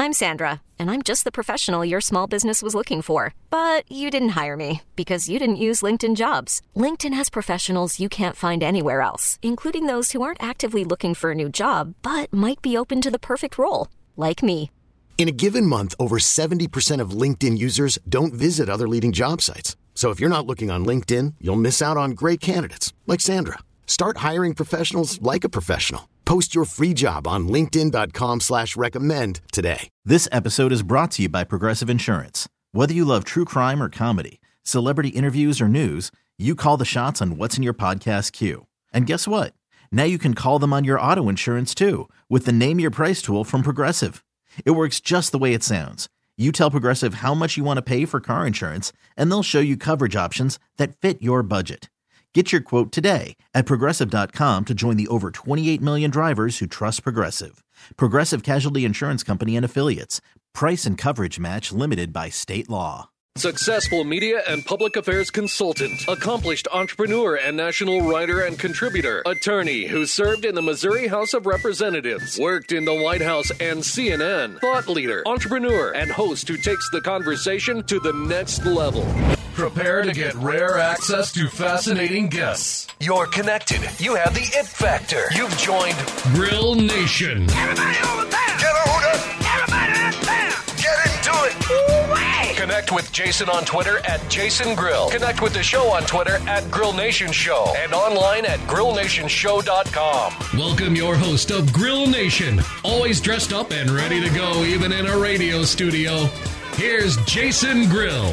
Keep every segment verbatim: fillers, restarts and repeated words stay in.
I'm Sandra, and I'm just the professional your small business was looking for. But you didn't hire me because you didn't use LinkedIn Jobs. LinkedIn has professionals you can't find anywhere else, including those who aren't actively looking for a new job, but might be open to the perfect role, like me. In a given month, over seventy percent of LinkedIn users don't visit other leading job sites. So if you're not looking on LinkedIn, you'll miss out on great candidates like Sandra. Start hiring professionals like a professional. Post your free job on linkedin.com slash recommend today. This episode is brought to you by Progressive Insurance. Whether you love true crime or comedy, celebrity interviews or news, you call the shots on what's in your podcast queue. And guess what? Now you can call them on your auto insurance too with the Name Your Price tool from Progressive. It works just the way it sounds. You tell Progressive how much you want to pay for car insurance, and they'll show you coverage options that fit your budget. Get your quote today at Progressive dot com to join the over twenty-eight million drivers who trust Progressive. Progressive Casualty Insurance Company and Affiliates. Price and coverage match limited by state law. Successful media and public affairs consultant, accomplished entrepreneur and national writer and contributor, attorney who served in the Missouri House of Representatives, worked in the White House and C N N, thought leader, entrepreneur, and host who takes the conversation to the next level. Prepare to get rare access to fascinating guests. You're connected. You have the it factor. You've joined Grill Nation. Everybody over there. Get on up. Everybody up there. Get into it. Ooh-wee. Connect with Jason on Twitter at Jason Grill. Connect with the show on Twitter at Grill Nation Show and online at grill nation show dot com. Welcome your host of Grill Nation, always dressed up and ready to go even in a radio studio. Here's Jason Grill.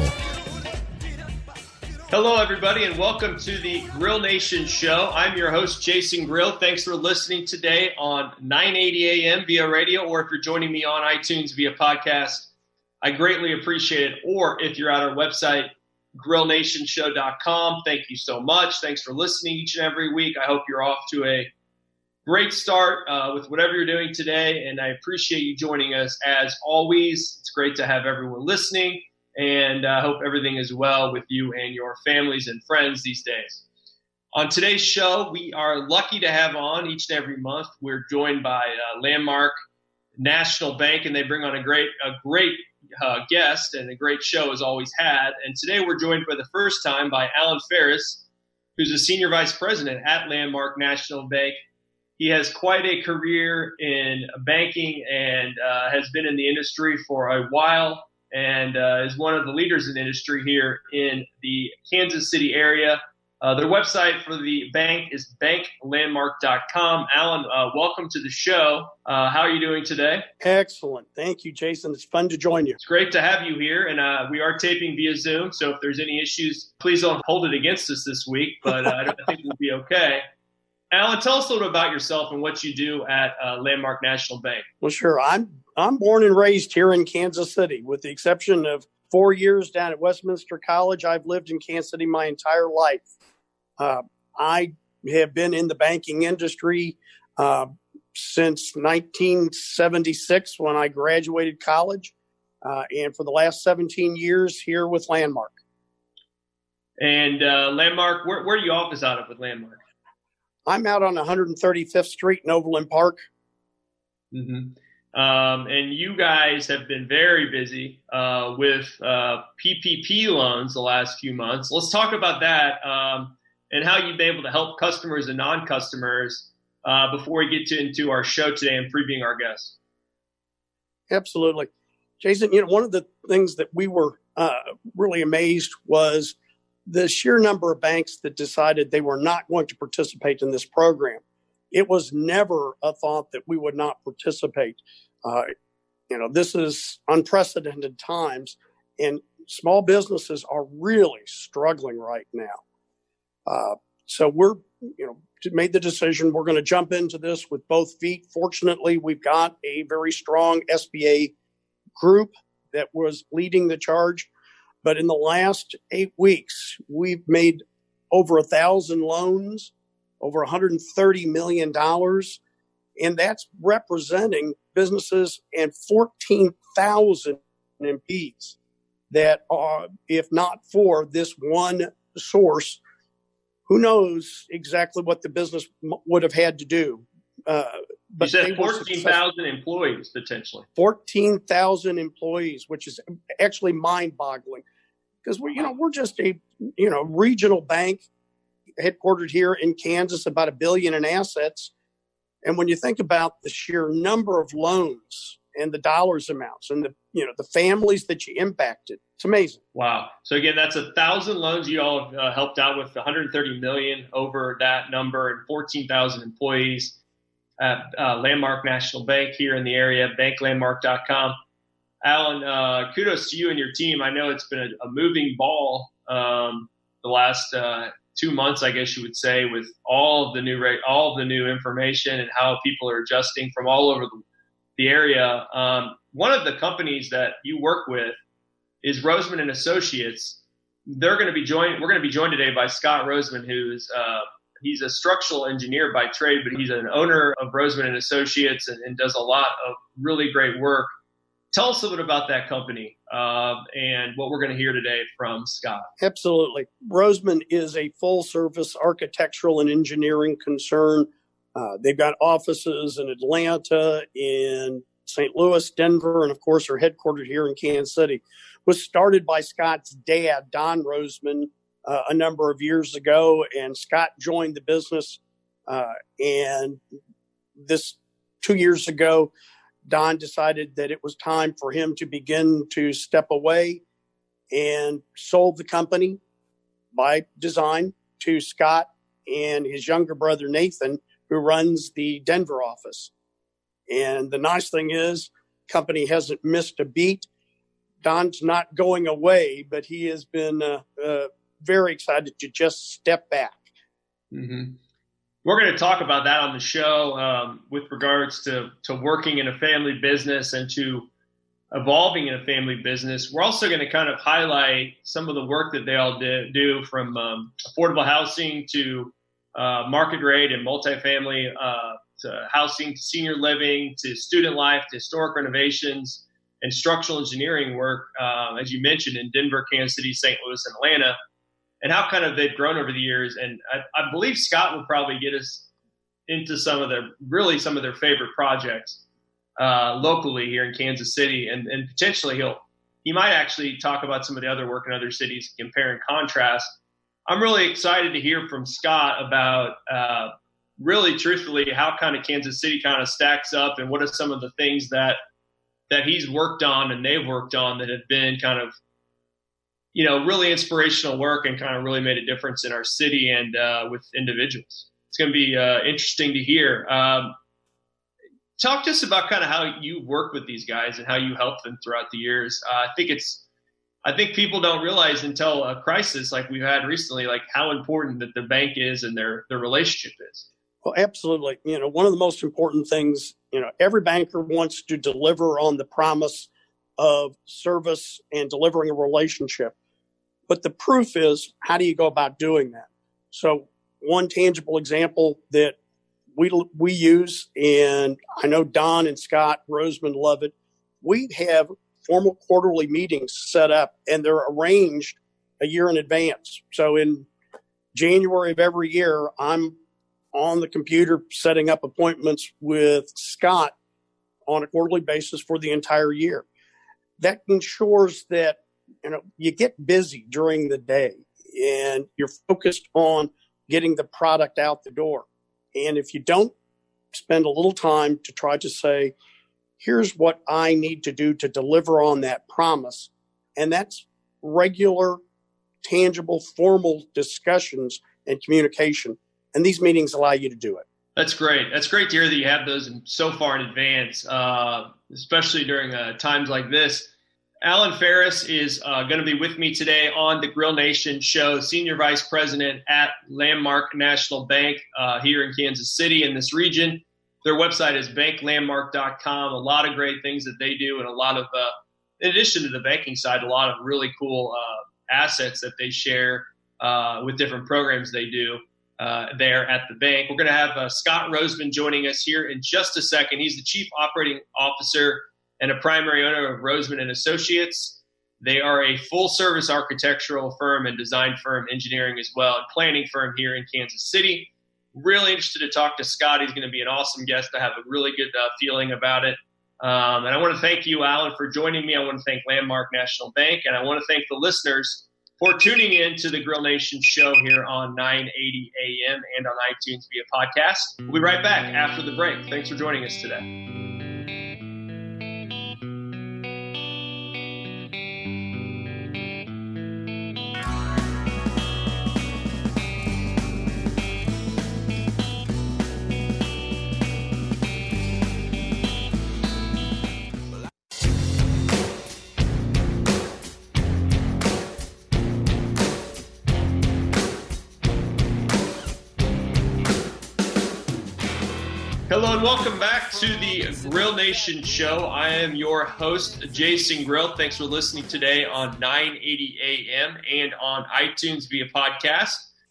Hello, everybody, and welcome to the Grill Nation Show. I'm your host, Jason Grill. Thanks for listening today on nine eighty a.m. via radio, or if you're joining me on iTunes via podcast, I greatly appreciate it. Or if you're at our website, grill nation show dot com, thank you so much. Thanks for listening each and every week. I hope you're off to a great start uh, with whatever you're doing today, and I appreciate you joining us as always. It's great to have everyone listening. And I uh, hope everything is well with you and your families and friends these days. On today's show, we are lucky to have on each and every month. We're joined by uh, Landmark National Bank, and they bring on a great, a great uh, guest and a great show as always had. And today we're joined for the first time by Alan Ferris, who's a senior vice president at Landmark National Bank. He has quite a career in banking and uh, has been in the industry for a while. And uh, is one of the leaders in the industry here in the Kansas City area. Uh, their website for the bank is bank landmark dot com. Alan, uh, welcome to the show. Uh, how are you doing today? Excellent. Thank you, Jason. It's fun to join you. It's great to have you here, and uh, we are taping via Zoom, so if there's any issues, please don't hold it against us this week, but uh, I think we'll be okay. Alan, tell us a little about yourself and what you do at uh, Landmark National Bank. Well, sure. I'm I'm born and raised here in Kansas City. With the exception of four years down at Westminster College, I've lived in Kansas City my entire life. Uh, I have been in the banking industry uh, since nineteen seventy-six when I graduated college, uh, and for the last seventeen years here with Landmark. And uh, Landmark, where, where do you office out of with Landmark? I'm out on one thirty-fifth Street in Overland Park. Mm-hmm. Um, and you guys have been very busy uh, with uh, P P P loans the last few months. Let's talk about that um, and how you've been able to help customers and non-customers uh, before we get to, into our show today and previewing our guests. Absolutely. Jason, you know, one of the things that we were uh, really amazed was the sheer number of banks that decided they were not going to participate in this program. It was never a thought that we would not participate. Uh, you know, this is unprecedented times, and small businesses are really struggling right now. Uh, so we're, you know, made the decision we're going to jump into this with both feet. Fortunately, we've got a very strong S B A group that was leading the charge. But in the last eight weeks, we've made over a thousand loans, over one hundred thirty million dollars. And that's representing businesses and fourteen thousand employees that are, if not for this one source, who knows exactly what the business m- would have had to do. Uh, But you said fourteen thousand employees, potentially. fourteen thousand employees, which is actually mind-boggling. Because, we, you know, we're just a, you know, regional bank headquartered here in Kansas, about a billion in assets. And when you think about the sheer number of loans and the dollars amounts and the, you know, the families that you impacted, it's amazing. Wow. So again, that's a thousand loans you all have uh, helped out with, one hundred thirty million over that number, and fourteen thousand employees at uh, Landmark National Bank here in the area, bank landmark dot com. Alan, uh, kudos to you and your team. I know it's been a, a moving ball um, the last uh, two months, I guess you would say, with all of the new rate, all of the new information and how people are adjusting from all over the, the area. Um, one of the companies that you work with is Roseman and Associates. They're going to be joined. We're going to be joined today by Scott Roseman, who's uh, he's a structural engineer by trade, but he's an owner of Roseman and Associates and, and does a lot of really great work. Tell us a little bit about that company uh, and what we're going to hear today from Scott. Absolutely. Roseman is a full-service architectural and engineering concern. Uh, they've got offices in Atlanta, in Saint Louis, Denver, and, of course, are headquartered here in Kansas City. It was started by Scott's dad, Don Roseman, uh, a number of years ago, and Scott joined the business. Uh, and this two years ago, Don decided that it was time for him to begin to step away and sold the company by design to Scott and his younger brother, Nathan, who runs the Denver office. And the nice thing is, company hasn't missed a beat. Don's not going away, but he has been uh, uh, very excited to just step back. Mm-hmm. We're going to talk about that on the show um, with regards to, to working in a family business and to evolving in a family business. We're also going to kind of highlight some of the work that they all do, do from um, affordable housing to uh, market rate and multifamily uh, to housing, to senior living, to student life, to historic renovations and structural engineering work, uh, as you mentioned, in Denver, Kansas City, Saint Louis, and Atlanta, and how kind of they've grown over the years. And I, I believe Scott will probably get us into some of their, really some of their favorite projects uh, locally here in Kansas City. And, and potentially he'll, he might actually talk about some of the other work in other cities, compare and contrast. I'm really excited to hear from Scott about uh, really truthfully how kind of Kansas City kind of stacks up and what are some of the things that, that he's worked on and they've worked on that have been kind of, you know, really inspirational work and kind of really made a difference in our city and uh, with individuals. It's going to be uh, interesting to hear. Um, talk to us about kind of how you work with these guys and how you help them throughout the years. Uh, I think it's, I think people don't realize until a crisis like we've had recently, like how important that the bank is and their, their relationship is. Well, absolutely. You know, one of the most important things, you know, every banker wants to deliver on the promise of service and delivering a relationship. But the proof is, how do you go about doing that? So one tangible example that we we use, and I know Don and Scott Roseman love it, we have formal quarterly meetings set up, and they're arranged a year in advance. So in January of every year, I'm on the computer setting up appointments with Scott on a quarterly basis for the entire year. That ensures that, you know, you get busy during the day and you're focused on getting the product out the door. And if you don't spend a little time to try to say, here's what I need to do to deliver on that promise, and that's regular, tangible, formal discussions and communication. And these meetings allow you to do it. That's great. That's great to hear that you have those in, so far in advance, uh, especially during uh, times like this. Alan Ferris is uh, going to be with me today on the Grill Nation show, Senior Vice President at Landmark National Bank uh, here in Kansas City in this region. Their website is bank landmark dot com. A lot of great things that they do, and a lot of, uh, in addition to the banking side, a lot of really cool uh, assets that they share uh, with different programs they do uh, there at the bank. We're going to have uh, Scott Roseman joining us here in just a second. He's the Chief Operating Officer and a primary owner of Roseman and Associates. They are a full-service architectural firm and design firm, engineering as well, and planning firm here in Kansas City. really interested to talk to Scott. He's going to be an awesome guest. I have a really good uh, feeling about it. Um, and I want to thank you, Alan, for joining me. I want to thank Landmark National Bank, and I want to thank the listeners for tuning in to the Grill Nation show here on nine eighty A M and on iTunes via podcast. We'll be right back after the break. Thanks for joining us today. Hello and welcome back to the Grill Nation show. I am your host, Jason Grill. Thanks for listening today on nine eighty A M and on iTunes via podcast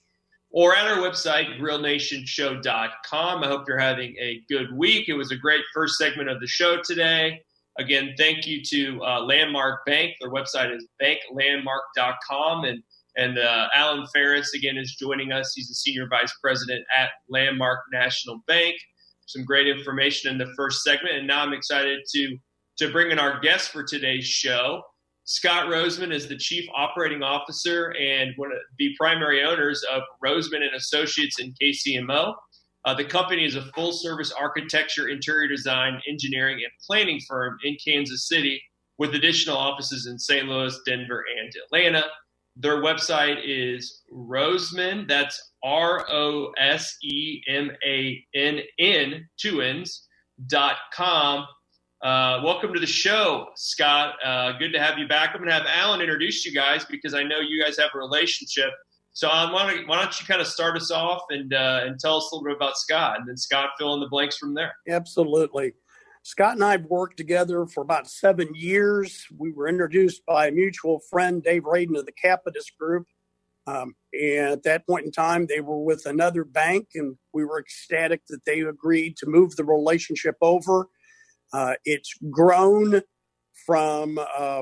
or at our website, grill nation show dot com. I hope you're having a good week. It was a great first segment of the show today. Again, thank you to uh, Landmark Bank. Their website is bank landmark dot com. And, and uh, Alan Ferris, again, is joining us. He's the Senior Vice President at Landmark National Bank. Some great information in the first segment, and now I'm excited to to bring in our guest for today's show. Scott Roseman is the Chief Operating Officer and one of the primary owners of Roseman and Associates in K C M O. Uh, the company is a full-service architecture, interior design, engineering, and planning firm in Kansas City with additional offices in Saint Louis, Denver, and Atlanta. Their website is Roseman, that's R O S E M A N N, two N's, dot com. Uh, welcome to the show, Scott. Uh, good to have you back. I'm going to have Alan introduce you guys because I know you guys have a relationship. So um, why, don't, why don't you kind of start us off and, uh, and tell us a little bit about Scott, and then Scott fill in the blanks from there. Absolutely. Scott and I have worked together for about seven years. We were introduced by a mutual friend, Dave Radin of the Capitus Group. Um, and at that point in time, they were with another bank, and we were ecstatic that they agreed to move the relationship over. Uh, it's grown from a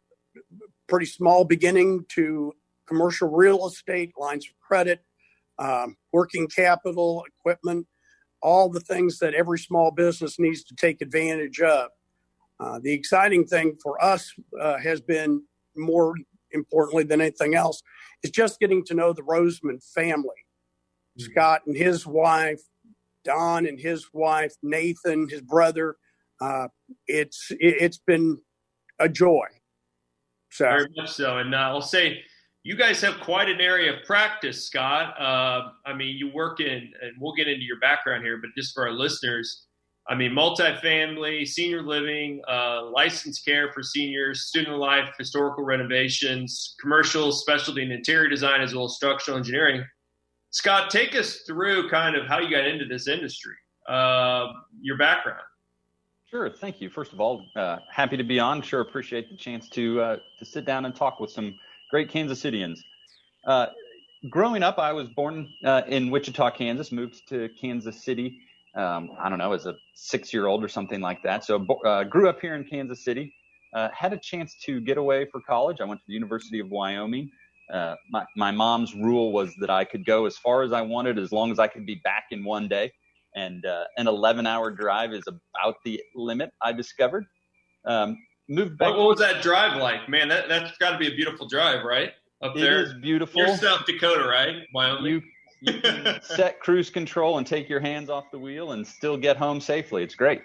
pretty small beginning to commercial real estate, lines of credit, um, working capital, equipment, all the things that every small business needs to take advantage of. Uh, the exciting thing for us uh, has been, more importantly than anything else, is just getting to know the Roseman family. Mm-hmm. Scott and his wife, Don and his wife, Nathan, his brother. Uh, it's it, it's been a joy. So. Very much so. And uh, I'll say, you guys have quite an area of practice, Scott. Uh, I mean, you work in, and we'll get into your background here, but just for our listeners, I mean, multifamily, senior living, uh, licensed care for seniors, student life, historical renovations, commercial, specialty and interior design, as well as structural engineering. Scott, take us through kind of how you got into this industry, uh, your background. Sure. Thank you. First of all, uh, happy to be on. Sure. Appreciate the chance to uh, to sit down and talk with some great Kansas Cityans. Uh, growing up, I was born uh, in Wichita, Kansas, moved to Kansas City, um, I don't know, as a six-year-old or something like that. So uh, grew up here in Kansas City, uh, had a chance to get away for college. I went to the University of Wyoming. Uh, my, my mom's rule was that I could go as far as I wanted as long as I could be back in one day. And uh, an eleven-hour drive is about the limit, I discovered. Um, moved back. What, what was that drive like? Man, that, that's got to be a beautiful drive, right? Up there. It is beautiful. You're South Dakota, right? Wyoming. You, you can set cruise control and take your hands off the wheel and still get home safely. It's great.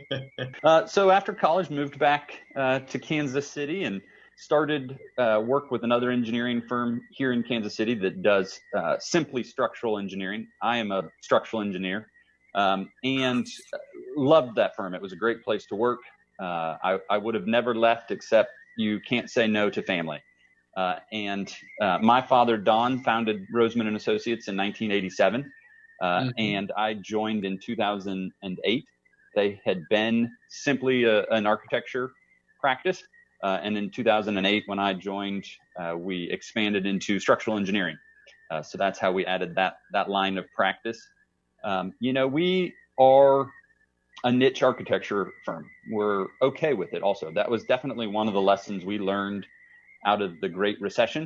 uh, so after college, moved back uh, to Kansas City and started uh, work with another engineering firm here in Kansas City that does uh, simply structural engineering. I am a structural engineer. Um, and loved that firm. It was a great place to work. Uh, I, I would have never left, except you can't say no to family. Uh, and uh, my father, Don, founded Roseman and Associates in nineteen eighty-seven, uh, mm-hmm. and I joined in two thousand eight. They had been simply a, an architecture practice, uh, and in two thousand eight, when I joined, uh, we expanded into structural engineering. Uh, so that's how we added that that line of practice. Um, you know, we are a niche architecture firm. We're okay with it also. That was definitely one of the lessons we learned out of the Great Recession.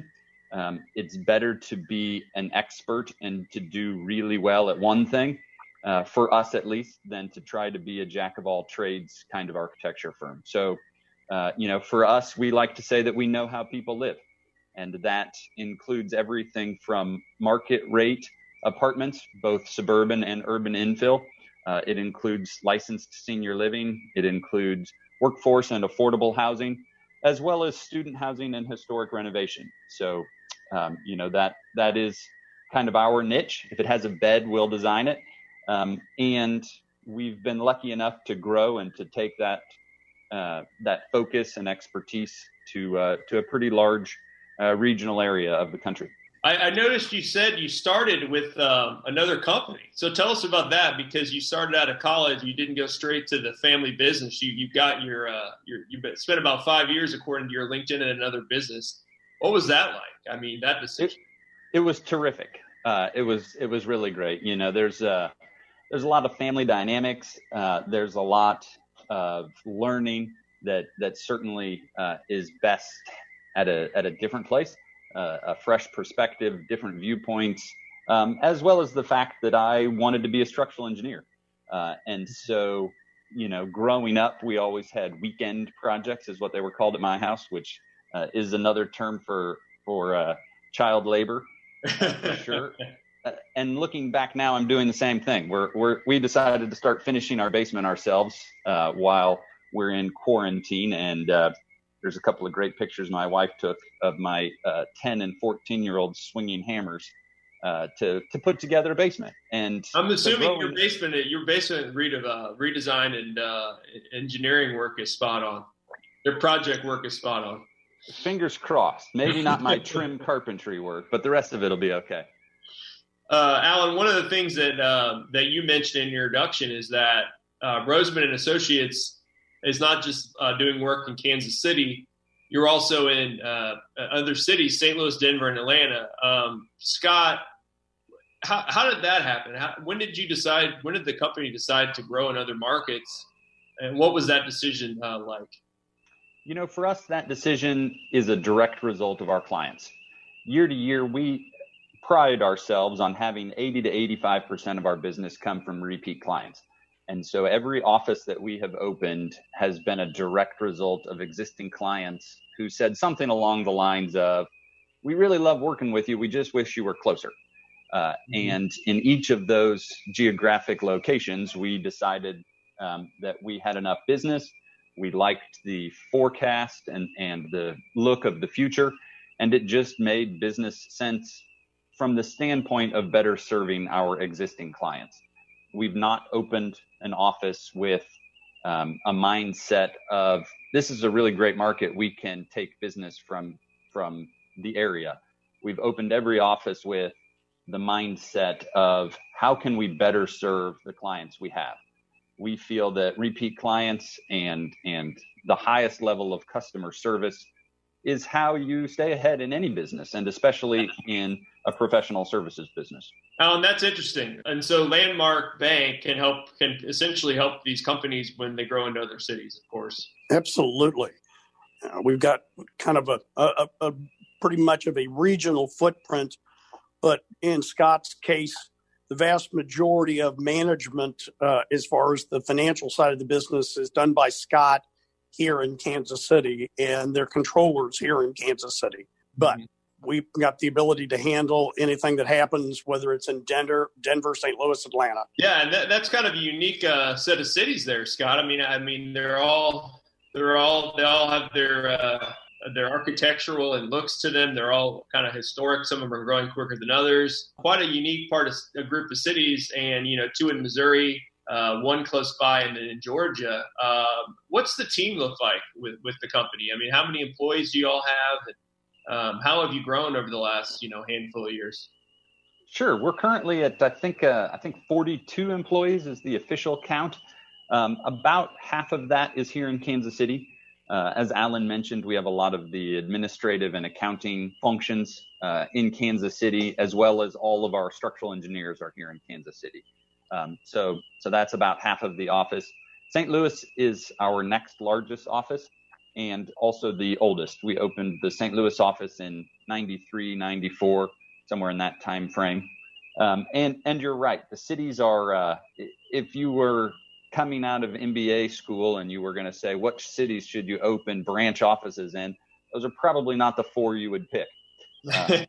Um, it's better to be an expert and to do really well at one thing, uh, for us at least, than to try to be a jack of all trades kind of architecture firm. So, uh, you know, for us, we like to say that we know how people live. And that includes everything from market rate apartments, both suburban and urban infill. Uh, it includes licensed senior living. It includes workforce and affordable housing, as well as student housing and historic renovation. So, um, you know, that that is kind of our niche. If it has a bed, we'll design it. Um, and we've been lucky enough to grow and to take that uh, that focus and expertise to uh, to a pretty large uh, regional area of the country. I, I noticed you said you started with um, another company. So tell us about that, because you started out of college. You didn't go straight to the family business. You you got your uh, your you spent about five years, according to your LinkedIn, in another business. What was that like? I mean, that decision. It, it was terrific. Uh, it was it was really great. You know, there's uh, there's a lot of family dynamics. Uh, there's a lot of learning that that certainly uh, is best at a at a different place. Uh, a fresh perspective, different viewpoints, um, as well as the fact that I wanted to be a structural engineer. Uh, and so, you know, growing up, we always had weekend projects, is what they were called at my house, which uh, is another term for for uh, child labor, uh, for sure. Uh, and looking back now, I'm doing the same thing. We're we're we decided to start finishing our basement ourselves uh, while we're in quarantine, and uh, there's a couple of great pictures my wife took of my uh, ten and fourteen year olds swinging hammers uh, to to put together a basement. And I'm assuming your basement, your basement rede- uh, redesign and uh, engineering work is spot on. Their project work is spot on. Fingers crossed. Maybe not my trim carpentry work, but the rest of it will be okay. Uh, Alan, one of the things that uh, that you mentioned in your introduction is that uh, Roseman and Associates is not just uh, doing work in Kansas City. You're also in uh, other cities, Saint Louis, Denver, and Atlanta. Um, Scott, how, how did that happen? How, when did you decide, when did the company decide to grow in other markets? And what was that decision uh, like? You know, for us, that decision is a direct result of our clients. Year to year, we pride ourselves on having eighty to eighty-five percent of our business come from repeat clients. And so every office that we have opened has been a direct result of existing clients who said something along the lines of, we really love working with you. We just wish you were closer. Uh, mm-hmm. And in each of those geographic locations, we decided um, that we had enough business. We liked the forecast and, and the look of the future. And it just made business sense from the standpoint of better serving our existing clients. We've not opened an office with um, a mindset of, this is a really great market. We can take business from from the area. We've opened every office with the mindset of, how can we better serve the clients we have? We feel that repeat clients and and the highest level of customer service is how you stay ahead in any business, and especially in a professional services business. Alan, that's interesting. And so Landmark Bank can help, can essentially help these companies when they grow into other cities, of course. Absolutely. Uh, we've got kind of a, a, a pretty much of a regional footprint, but in Scott's case, the vast majority of management, uh, as far as the financial side of the business, is done by Scott here in Kansas City, and their controllers here in Kansas City. But mm-hmm. we've got the ability to handle anything that happens, whether it's in Denver, Denver, Saint Louis, Atlanta. Yeah, and that, that's kind of a unique uh, set of cities there, Scott. I mean, I mean, they're all, they're all, they all have their uh, their architectural and looks to them. They're all kind of historic. Some of them are growing quicker than others. Quite a unique part of a group of cities, and you know, two in Missouri. Uh, one close by, and then in Georgia. Um, what's the team look like with, with the company? I mean, how many employees do you all have? And, um, how have you grown over the last, you know, handful of years? Sure. We're currently at, I think, uh, I think forty-two employees is the official count. Um, about half of that is here in Kansas City. Uh, as Alan mentioned, we have a lot of the administrative and accounting functions uh, in Kansas City, as well as all of our structural engineers are here in Kansas City. Um, so, so that's about half of the office. Saint Louis is our next largest office, and also the oldest. We opened the Saint Louis office in ninety-three, ninety-four, somewhere in that time frame. Um, and, and you're right. The cities are, uh, if you were coming out of M B A school and you were going to say, what cities should you open branch offices in? Those are probably not the four you would pick. Uh,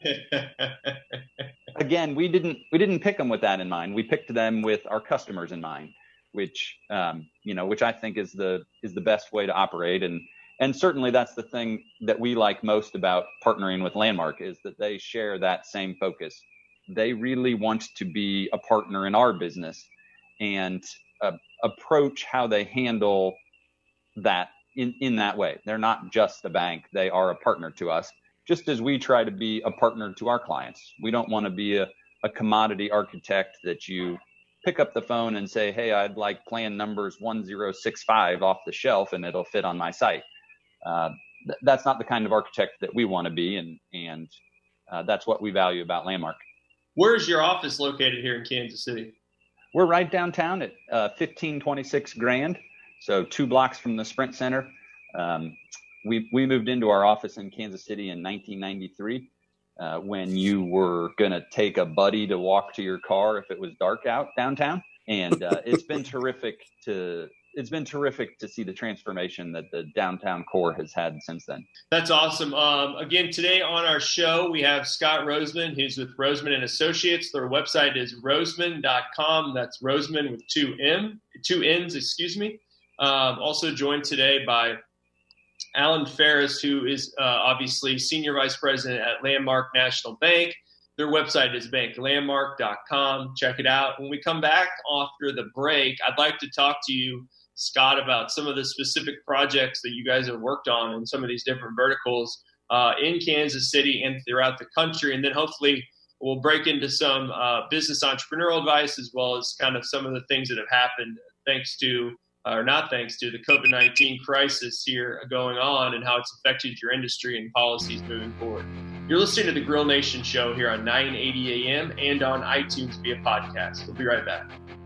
again, we didn't, we didn't pick them with that in mind. We picked them with our customers in mind, which, um, you know, which I think is the, is the best way to operate. And, and certainly that's the thing that we like most about partnering with Landmark, is that they share that same focus. They really want to be a partner in our business and uh, approach how they handle that in, in that way. They're not just a bank. They are a partner to us, just as we try to be a partner to our clients. We don't want to be a, a commodity architect that you pick up the phone and say, hey, I'd like plan numbers one zero six five off the shelf and it'll fit on my site. Uh, th- that's not the kind of architect that we want to be. And, and uh, that's what we value about Landmark. Where's your office located here in Kansas City? We're right downtown at uh, fifteen twenty-six Grand, so two blocks from the Sprint Center. Um, we we moved into our office in Kansas City in nineteen ninety-three uh, when you were going to take a buddy to walk to your car if it was dark out downtown. And uh, it's been terrific to it's been terrific to see the transformation that the downtown core has had since then. That's awesome. Um, again, today on our show, we have Scott Roseman, who's with Roseman and Associates. Their website is roseman dot com. That's Roseman with two M, two N's, excuse me. Um, also joined today by Alan Ferris, who is uh, obviously Senior Vice President at Landmark National Bank. Their website is bank landmark dot com. Check it out. When we come back after the break, I'd like to talk to you, Scott, about some of the specific projects that you guys have worked on in some of these different verticals uh, in Kansas City and throughout the country. And then hopefully we'll break into some uh, business entrepreneurial advice, as well as kind of some of the things that have happened thanks to, uh, or not thanks to, the COVID nineteen crisis here going on and how it's affected your industry and policies moving forward. You're listening to the Grill Nation Show here on nine eighty A M and on iTunes via podcast. We'll be right back.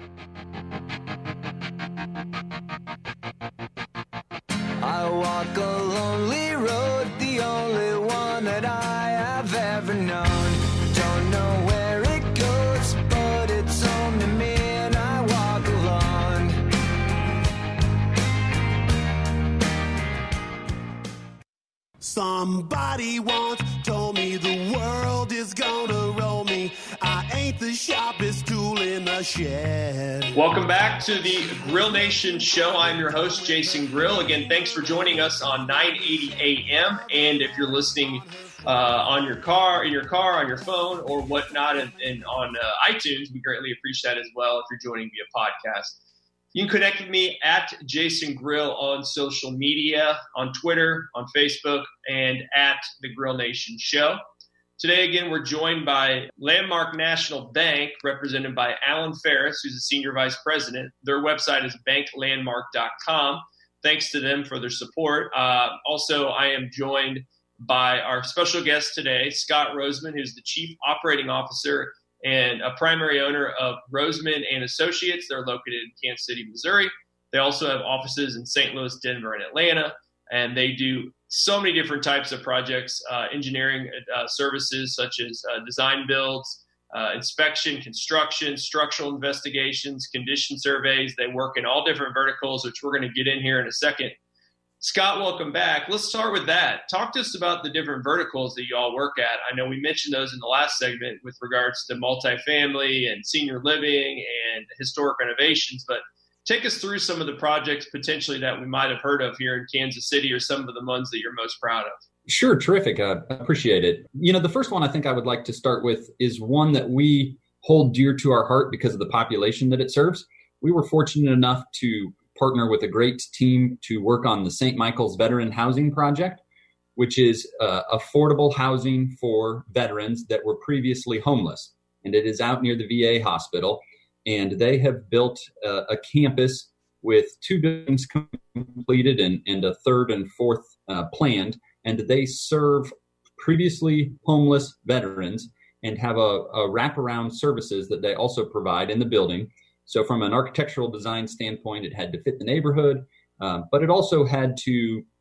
I walk a lonely road, the only one that I have ever known. Don't know where it goes, but it's home to me and I walk alone. Somebody once told me the world is gonna roll me. I ain't the sharpest tool in the shed. Welcome back to the Grill Nation Show. I'm your host, Jason Grill. Again, thanks for joining us on nine eighty A M. And if you're listening uh, on your car, in your car, on your phone, or whatnot, and, and on uh, iTunes, we greatly appreciate that as well if you're joining via podcast. You can connect with me at Jason Grill on social media, on Twitter, on Facebook, and at the Grill Nation Show. Today, again, we're joined by Landmark National Bank, represented by Alan Ferris, who's the Senior Vice President. Their website is bank landmark dot com. Thanks to them for their support. Uh, also, I am joined by our special guest today, Scott Roseman, who's the Chief Operating Officer and a primary owner of Roseman and Associates. They're located in Kansas City, Missouri. They also have offices in Saint Louis, Denver, and Atlanta, and they do so many different types of projects, uh, engineering uh, services such as uh, design builds, uh, inspection, construction, structural investigations, condition surveys. They work in all different verticals, which we're going to get in here in a second. Scott, welcome back. Let's start with that. Talk to us about the different verticals that you all work at. I know we mentioned those in the last segment with regards to multifamily and senior living and historic renovations, but take us through some of the projects potentially that we might have heard of here in Kansas City, or some of the ones that you're most proud of. Sure. Terrific. I appreciate it. You know, the first one I think I would like to start with is one that we hold dear to our heart because of the population that it serves. We were fortunate enough to partner with a great team to work on the Saint Michael's Veteran Housing Project, which is uh, affordable housing for veterans that were previously homeless. And it is out near the V A hospital. And they have built uh, a campus with two buildings completed and, and a third and fourth uh, planned. And they serve previously homeless veterans and have a, a wraparound services that they also provide in the building. So from an architectural design standpoint, it had to fit the neighborhood, um, but it also had to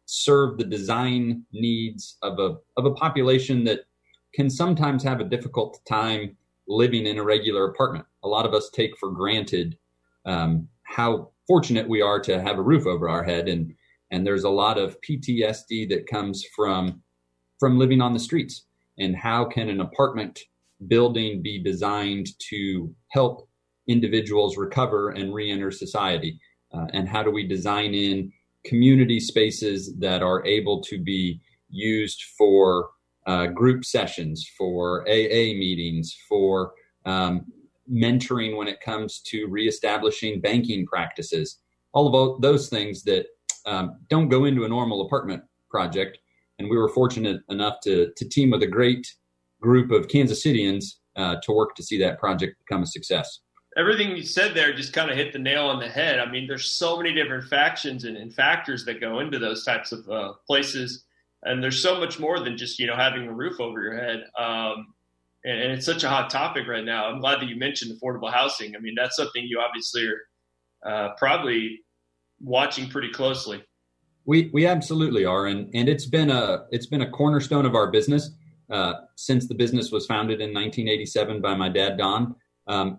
serve the design needs of a of a population that can sometimes have a difficult time living in a regular apartment. A lot of us take for granted um, how fortunate we are to have a roof over our head, and and there's a lot of P T S D that comes from from living on the streets. And how can an apartment building be designed to help individuals recover and re-enter society? Uh, and how do we design in community spaces that are able to be used for uh, group sessions, for A A meetings, for um, mentoring when it comes to reestablishing banking practices, all of those things that um, don't go into a normal apartment project. And we were fortunate enough to to team with a great group of Kansas Cityans uh, to work to see that project become a success. Everything you said there just kind of hit the nail on the head. I mean, there's so many different factions and, and factors that go into those types of uh, places. And there's so much more than just, you know, having a roof over your head. Um, and, and it's such a hot topic right now. I'm glad that you mentioned affordable housing. I mean, that's something you obviously are uh, probably watching pretty closely. We we absolutely are. And, and it's been a it's been a cornerstone of our business uh, since the business was founded in nineteen eighty-seven by my dad, Don. Um,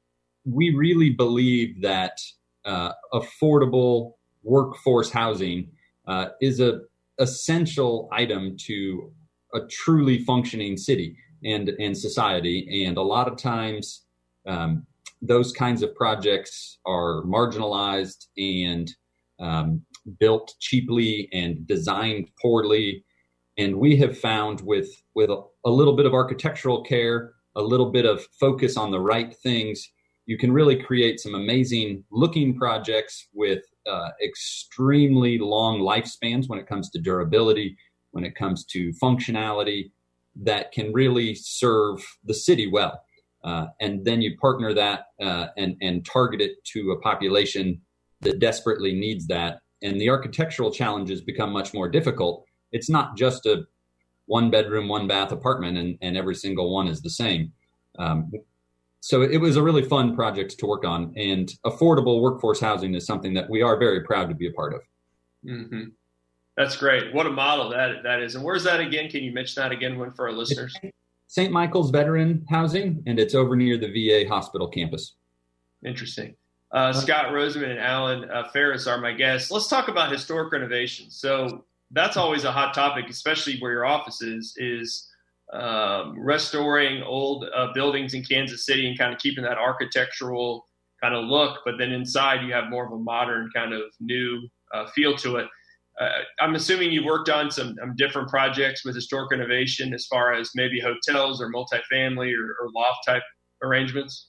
we really believe that uh, affordable workforce housing uh, is a essential item to a truly functioning city and, and society. And a lot of times um, those kinds of projects are marginalized and um, built cheaply and designed poorly. And we have found with, with a, a little bit of architectural care, a little bit of focus on the right things, you can really create some amazing looking projects with uh, extremely long lifespans when it comes to durability, when it comes to functionality, that can really serve the city well. Uh, and then you partner that uh, and, and target it to a population that desperately needs that. And the architectural challenges become much more difficult. It's not just a one bedroom, one bath apartment and, and every single one is the same. Um, So it was a really fun project to work on, and affordable workforce housing is something that we are very proud to be a part of. Mm-hmm. That's great. What a model that that is. And where's that again? Can you mention that again one for our listeners? Saint Michael's Veteran Housing, and it's over near the V A hospital campus. Interesting. Uh, Scott Roseman and Alan uh, Ferris are my guests. Let's talk about historic renovations. So that's always a hot topic, especially where your office is, is Um, restoring old uh, buildings in Kansas City and kind of keeping that architectural kind of look, but then inside you have more of a modern kind of new uh, feel to it. Uh, I'm assuming you worked on some um, different projects with historic renovation as far as maybe hotels or multifamily or, or loft type arrangements.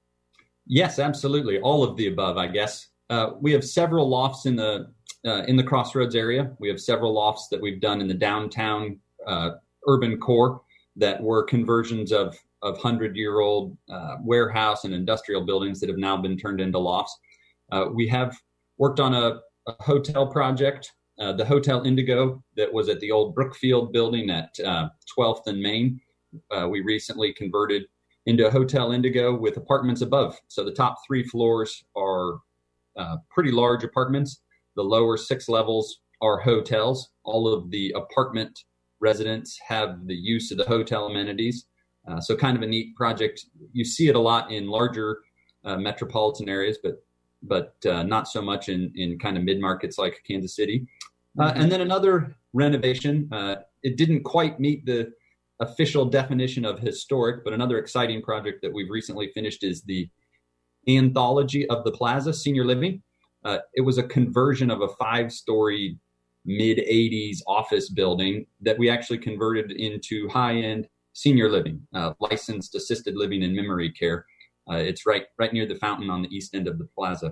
Yes, absolutely. All of the above, I guess. Uh, we have several lofts in the uh, in the Crossroads area. We have several lofts that we've done in the downtown uh, urban core that were conversions of of hundred-year-old uh, warehouse and industrial buildings that have now been turned into lofts. Uh, we have worked on a, a hotel project, uh, the Hotel Indigo, that was at the old Brookfield building at uh, twelfth and Main. Uh, we recently converted into a Hotel Indigo with apartments above. So the top three floors are uh, pretty large apartments. The lower six levels are hotels. All of the apartment residents have the use of the hotel amenities. Uh, so kind of a neat project. You see it a lot in larger uh, metropolitan areas, but but uh, not so much in, in kind of mid-markets like Kansas City. Uh, mm-hmm. And then another renovation. Uh, it didn't quite meet the official definition of historic, but another exciting project that we've recently finished is the Anthology of the Plaza Senior Living. Uh, it was a conversion of a five-story mid eighties office building that we actually converted into high-end senior living, uh, licensed assisted living and memory care. Uh, it's right right near the fountain on the east end of the plaza.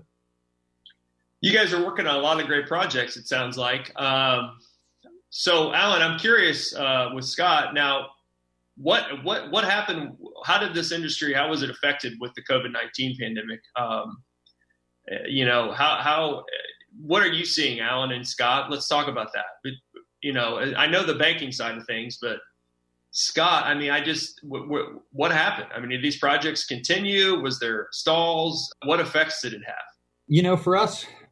You guys are working on a lot of great projects, it sounds like. Um, so, Alan, I'm curious uh, with Scott now, what what what happened? How did this industry, how was it affected with the COVID nineteen pandemic? Um, you know, how how what are you seeing, Alan and Scott? Let's talk about that. But, you know, I know the banking side of things, but Scott, I mean, I just, w- w- what happened? I mean, did these projects continue? Was there stalls? What effects did it have? You know, for us,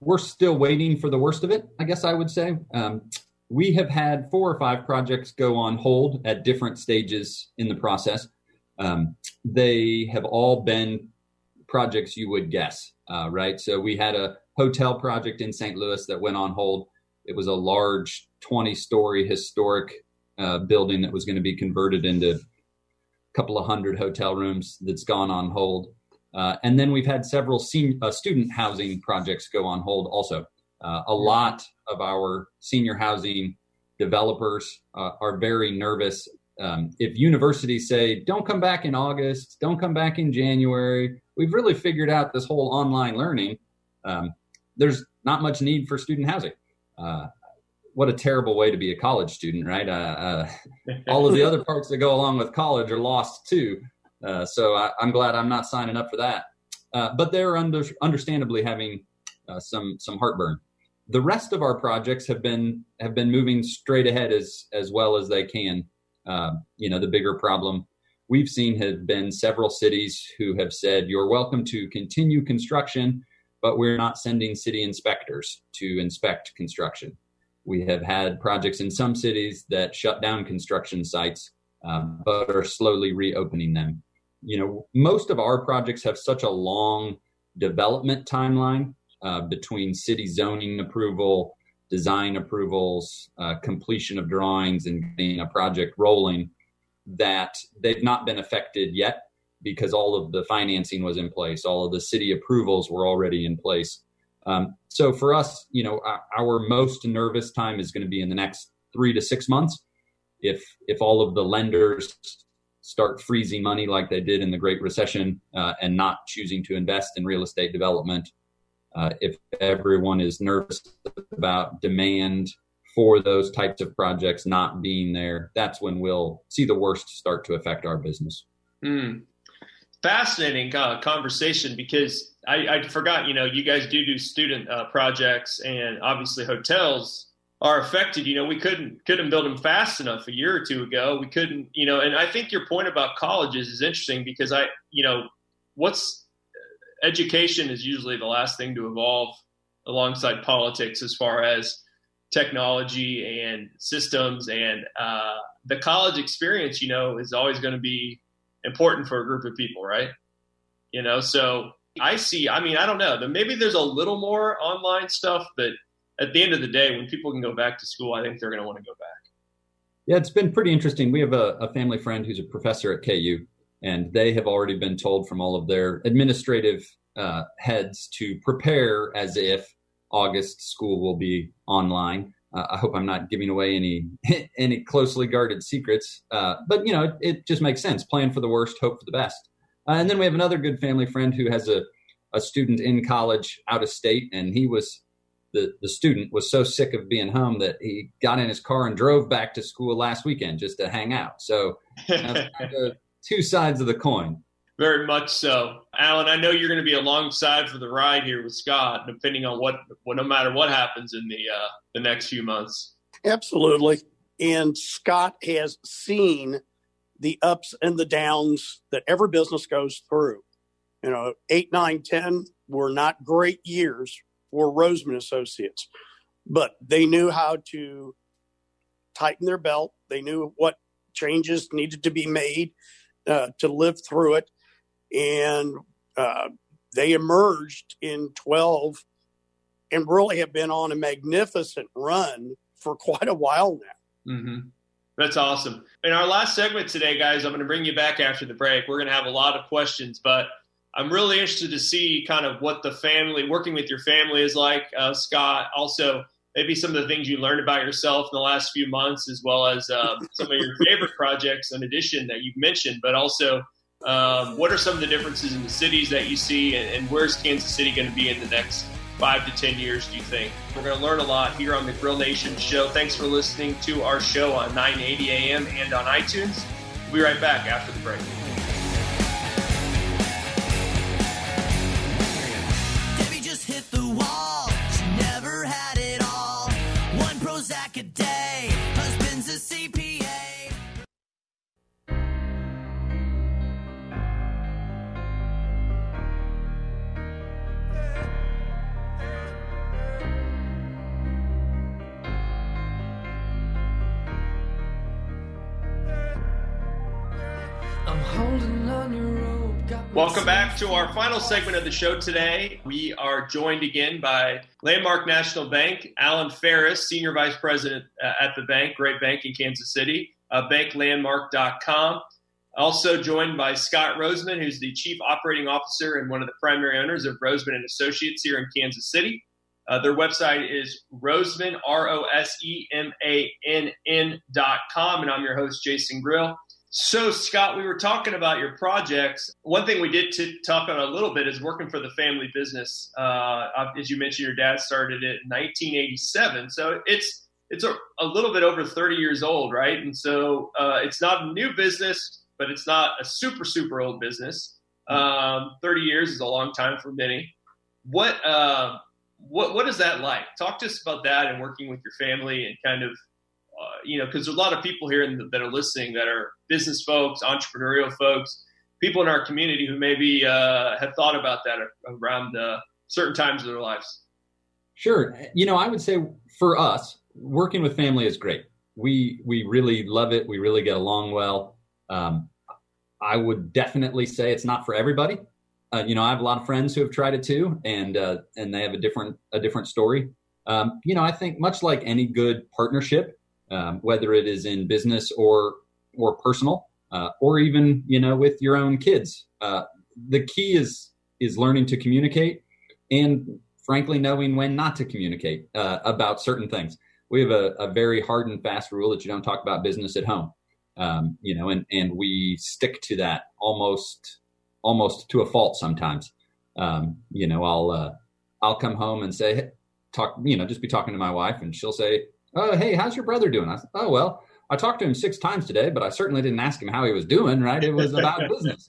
we're still waiting for the worst of it, I guess I would say. Um, we have had four or five projects go on hold at different stages in the process. Um, they have all been projects you would guess, uh, right? So we had a hotel project in Saint Louis that went on hold. It was a large twenty-story historic uh, building that was going to be converted into a couple of hundred hotel rooms that's gone on hold. Uh, and then we've had several senior, uh, student housing projects go on hold also. Uh, a lot of our senior housing developers uh, are very nervous. Um, if universities say, don't come back in August, don't come back in January, we've really figured out this whole online learning. Um, there's not much need for student housing. Uh, what a terrible way to be a college student, right? Uh, uh, all of the other parts that go along with college are lost too. Uh, so I, I'm glad I'm not signing up for that. Uh, but they're under, understandably having uh, some some heartburn. The rest of our projects have been have been moving straight ahead as as well as they can. Uh, you know, the bigger problem we've seen have been several cities who have said, you're welcome to continue construction, but we're not sending city inspectors to inspect construction. We have had projects in some cities that shut down construction sites, uh, but are slowly reopening them. You know, most of our projects have such a long development timeline uh, between city zoning approval, design approvals, uh, completion of drawings, and getting a project rolling, that they've not been affected yet because all of the financing was in place. All of the city approvals were already in place. Um, so for us, you know, our, our most nervous time is going to be in the next three to six months. If if all of the lenders start freezing money like they did in the Great Recession uh, and not choosing to invest in real estate development, uh, if everyone is nervous about demand for those types of projects not being there, that's when we'll see the worst start to affect our business. Mm. Fascinating uh, conversation, because I, I forgot, you know, you guys do do student uh, projects, and obviously hotels are affected. You know, we couldn't couldn't build them fast enough a year or two ago. We couldn't, you know, and I think your point about colleges is interesting, because I, you know, what's education is usually the last thing to evolve alongside politics as far as technology and systems, and uh, the college experience, you know, is always going to be important for a group of people, right? You know, so I see, I mean, I don't know, maybe there's a little more online stuff, but at the end of the day, when people can go back to school, I think they're going to want to go back. Yeah, it's been pretty interesting. We have a, a family friend who's a professor at K U, and they have already been told from all of their administrative uh, heads to prepare as if August school will be online. Uh, I hope I'm not giving away any any closely guarded secrets, uh, but you know, it, it just makes sense. Plan for the worst, hope for the best. Uh, and then we have another good family friend who has a, a student in college out of state, and he was the the student was so sick of being home that he got in his car and drove back to school last weekend just to hang out. So that's kind of two sides of the coin. Very much so. Alan, I know you're going to be alongside for the ride here with Scott, depending on what, what no matter what happens in the uh, the next few months. Absolutely. And Scott has seen the ups and the downs that every business goes through. You know, eight, nine, ten were not great years for Roseman Associates, but they knew how to tighten their belt. They knew what changes needed to be made uh, to live through it. And uh, they emerged in twelve and really have been on a magnificent run for quite a while now. Mm-hmm. That's awesome. In our last segment today, guys, I'm going to bring you back after the break. We're going to have a lot of questions, but I'm really interested to see kind of what the family, working with your family is like, uh, Scott. Also, maybe some of the things you learned about yourself in the last few months, as well as uh, some of your favorite projects in addition that you've mentioned, but also Um, what are some of the differences in the cities that you see, and, and where's Kansas City going to be in the next five to ten years, do you think? We're going to learn a lot here on the Grill Nation show. Thanks for listening to our show on nine eighty A M and on iTunes. We'll be right back after the break. Debbie just hit the wall. She never had it all. One Prozac a day. Husband's a C P A. I'm holding on your rope. Got me Welcome back to our final segment of the show today. We are joined again by Landmark National Bank, Alan Ferris, Senior Vice President uh, at the bank, great bank in Kansas City, uh, bank landmark dot com. Also joined by Scott Roseman, who's the Chief Operating Officer and one of the primary owners of Roseman and Associates here in Kansas City. Uh, their website is Roseman, R O S E M A N N dot com, and I'm your host, Jason Grill. So, Scott, we were talking about your projects. One thing we did to talk about a little bit is working for the family business. Uh, as you mentioned, your dad started it in nineteen eighty-seven, so it's it's a, a little bit over thirty years old, right? And so uh, it's not a new business, but it's not a super, super old business. Um, thirty years is a long time for many. What uh, what what is that like? Talk to us about that and working with your family and kind of, uh, you know, because there's a lot of people here in the, that are listening that are business folks, entrepreneurial folks, people in our community who maybe uh, have thought about that around uh, certain times of their lives. Sure. You know, I would say for us, working with family is great. We we really love it. We really get along well. Um, I would definitely say it's not for everybody. Uh, you know, I have a lot of friends who have tried it too, and uh, and they have a different a different story. Um, you know, I think much like any good partnership, um, whether it is in business or or personal, uh, or even you know with your own kids, uh, the key is is learning to communicate, and frankly, knowing when not to communicate uh, about certain things. We have a, a very hard and fast rule that you don't talk about business at home. Um, you know, and, and we stick to that almost, almost to a fault sometimes. Um, you know, I'll, uh, I'll come home and say, hey, talk, you know, just be talking to my wife and she'll say, oh, hey, how's your brother doing? I said, oh, well, I talked to him six times today, but I certainly didn't ask him how he was doing, right? It was about business.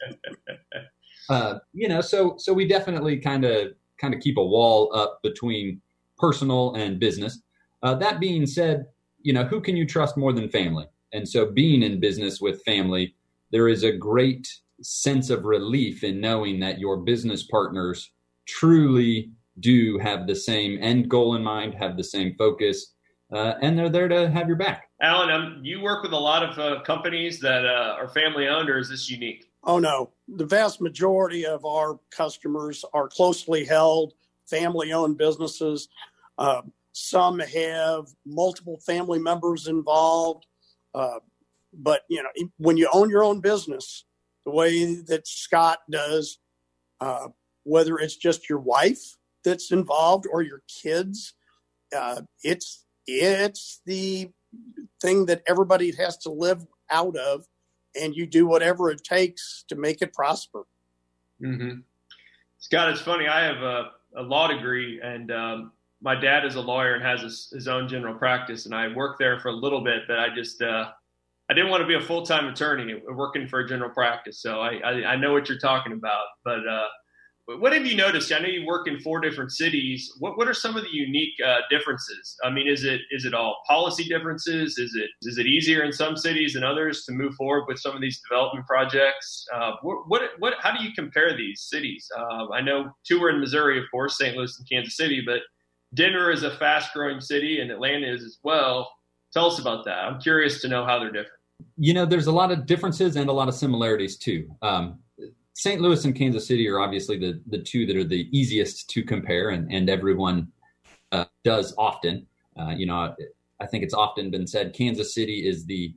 Uh, you know, so, so we definitely kind of, kind of keep a wall up between personal and business. Uh, that being said, you know, who can you trust more than family? And so being in business with family, there is a great sense of relief in knowing that your business partners truly do have the same end goal in mind, have the same focus, uh, and they're there to have your back. Alan, um, you work with a lot of uh, companies that uh, are family owned, or is this unique? Oh, no. The vast majority of our customers are closely held, family-owned businesses. Uh, some have multiple family members involved. Uh, but, you know, when you own your own business, the way that Scott does, uh, whether it's just your wife that's involved or your kids, uh, it's it's the thing that everybody has to live out of, and you do whatever it takes to make it prosper. Mm-hmm. Scott, it's funny. I have a, a law degree, and um, my dad is a lawyer and has his, his own general practice, and I worked there for a little bit, but I just uh, I didn't want to be a full-time attorney working for a general practice. So I, I, I know what you're talking about. But uh, what have you noticed? I know you work in four different cities. What what are some of the unique uh, differences? I mean, is it is it all policy differences? Is it is it easier in some cities than others to move forward with some of these development projects? Uh, what, what what how do you compare these cities? Uh, I know two are in Missouri, of course, Saint Louis and Kansas City, but Denver is a fast-growing city, and Atlanta is as well. Tell us about that. I'm curious to know how they're different. You know, there's a lot of differences and a lot of similarities too. Um, Saint Louis and Kansas City are obviously the the two that are the easiest to compare, and, and everyone uh, does often. Uh, you know, I think it's often been said Kansas City is the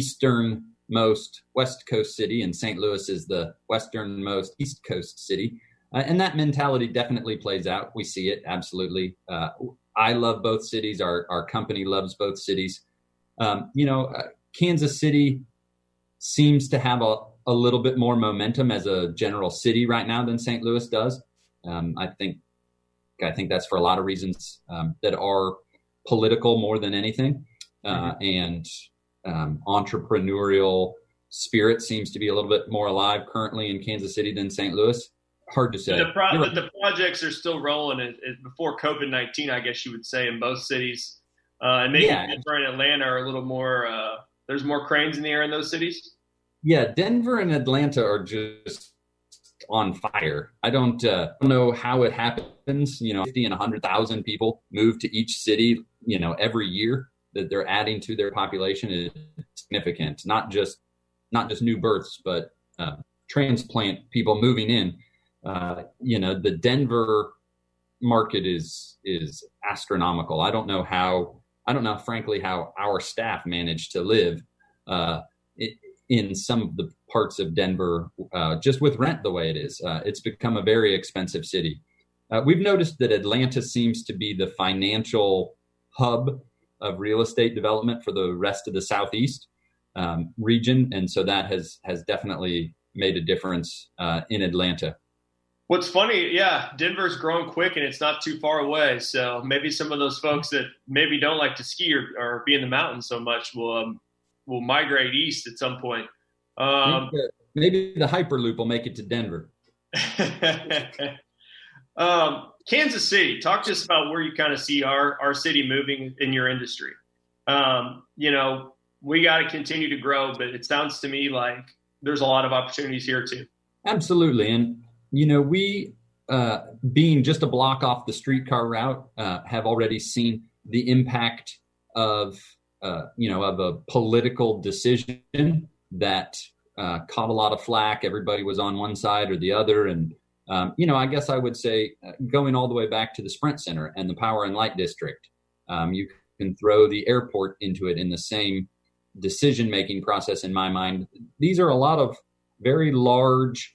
easternmost West Coast city, and Saint Louis is the westernmost East Coast city. Uh, and that mentality definitely plays out. We see it, absolutely. Uh, I love both cities. Our our company loves both cities. Um, you know, uh, Kansas City seems to have a, a little bit more momentum as a general city right now than Saint Louis does. Um, I think I think that's for a lot of reasons um, that are political more than anything. Uh, mm-hmm. And um, entrepreneurial spirit seems to be a little bit more alive currently in Kansas City than Saint Louis. Hard to say. The, pro- right. the projects are still rolling it, it, before COVID nineteen, I guess you would say, in both cities. Uh, and maybe yeah. Denver and Atlanta are a little more, uh, there's more cranes in the air in those cities? Yeah, Denver and Atlanta are just on fire. I don't uh, know how it happens. You know, fifty and one hundred thousand people move to each city, you know, every year that they're adding to their population is significant. Not just not just new births, but uh, transplant people moving in. Uh, you know, the Denver market is is astronomical. I don't know how. I don't know, frankly, how our staff managed to live uh, in some of the parts of Denver uh, just with rent the way it is. Uh, it's become a very expensive city. Uh, we've noticed that Atlanta seems to be the financial hub of real estate development for the rest of the Southeast um, region. And so that has has definitely made a difference uh, in Atlanta. What's funny, yeah, Denver's growing quick and it's not too far away. So maybe some of those folks that maybe don't like to ski or, or be in the mountains so much will um, will migrate east at some point. Um, maybe, the, maybe the Hyperloop will make it to Denver. um, Kansas City, talk to us about where you kind of see our, our city moving in your industry. Um, you know, we got to continue to grow, but it sounds to me like there's a lot of opportunities here too. Absolutely. And you know, we, uh, being just a block off the streetcar route, uh, have already seen the impact of, uh, you know, of a political decision that uh, caught a lot of flack. Everybody was on one side or the other. And, um, you know, I guess I would say uh, going all the way back to the Sprint Center and the Power and Light District, um, you can throw the airport into it in the same decision-making process in my mind. These are a lot of very large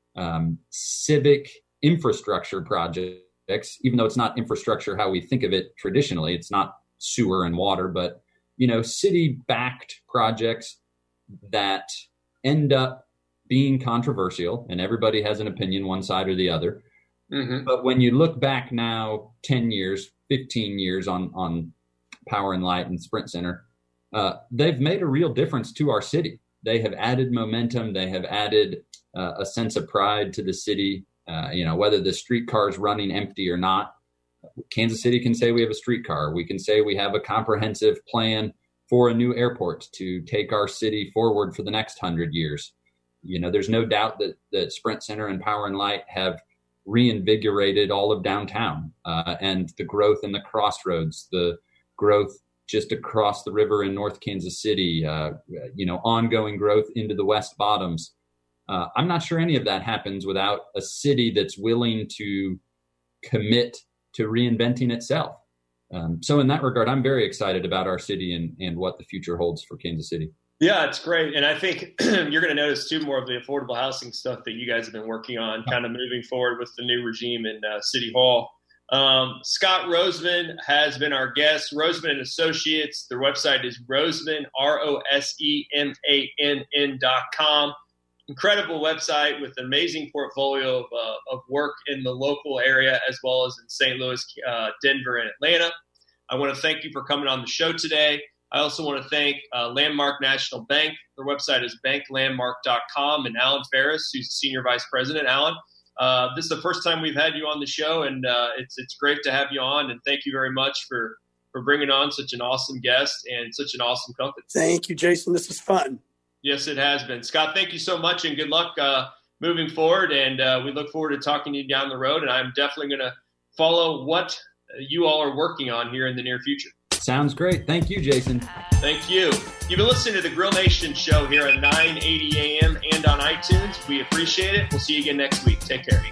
Um, civic infrastructure projects, even though it's not infrastructure how we think of it traditionally. It's not sewer and water, but, you know, city-backed projects that end up being controversial, and everybody has an opinion one side or the other. Mm-hmm. But when you look back now ten years, fifteen years on, on Power and Light and Sprint Center, uh, they've made a real difference to our city. They have added momentum. They have added Uh, a sense of pride to the city, uh, you know, whether the streetcar is running empty or not. Kansas City can say we have a streetcar. We can say we have a comprehensive plan for a new airport to take our city forward for the next hundred years. You know, there's no doubt that, that Sprint Center and Power and Light have reinvigorated all of downtown uh, and the growth in the crossroads, the growth just across the river in North Kansas City, uh, you know, ongoing growth into the West Bottoms. Uh, I'm not sure any of that happens without a city that's willing to commit to reinventing itself. Um, so in that regard, I'm very excited about our city and, and what the future holds for Kansas City. Yeah, it's great. And I think you're going to notice, too, more of the affordable housing stuff that you guys have been working on, kind of moving forward with the new regime in uh, City Hall. Um, Scott Roseman has been our guest. Roseman and Associates. Their website is Roseman, R O S E M A N N dot com. Incredible website with an amazing portfolio of, uh, of work in the local area as well as in Saint Louis, uh, Denver, and Atlanta. I want to thank you for coming on the show today. I also want to thank uh, Landmark National Bank. Their website is bank landmark dot com, and Alan Ferris, who's the Senior Vice President. Alan, uh, this is the first time we've had you on the show, and uh, it's it's great to have you on, and thank you very much for, for bringing on such an awesome guest and such an awesome company. Thank you, Jason. This is fun. Yes, it has been. Scott, thank you so much, and good luck uh, moving forward. And uh, we look forward to talking to you down the road. And I'm definitely going to follow what you all are working on here in the near future. Sounds great. Thank you, Jason. Thank you. You've been listening to the Grill Nation show here at nine eighty a.m. and on iTunes. We appreciate it. We'll see you again next week. Take care.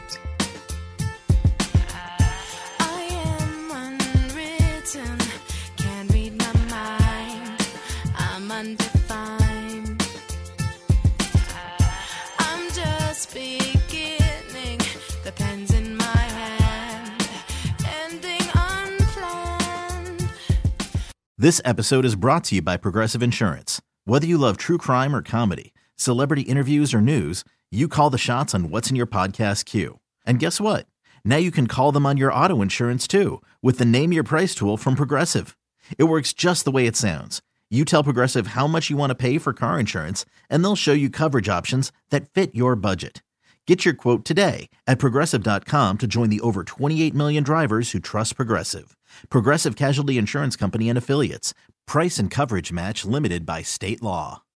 I am unwritten, can't read my mind. I'm undefined. I'm just beginning, the pen's in my hand, ending unplanned. This episode is brought to you by Progressive Insurance. Whether you love true crime or comedy, celebrity interviews or news, you call the shots on what's in your podcast queue. And guess what? Now you can call them on your auto insurance too with the Name Your Price tool from Progressive. It works just the way it sounds. You tell Progressive how much you want to pay for car insurance, and they'll show you coverage options that fit your budget. Get your quote today at Progressive dot com to join the over twenty-eight million drivers who trust Progressive. Progressive Casualty Insurance Company and Affiliates. Price and coverage match limited by state law.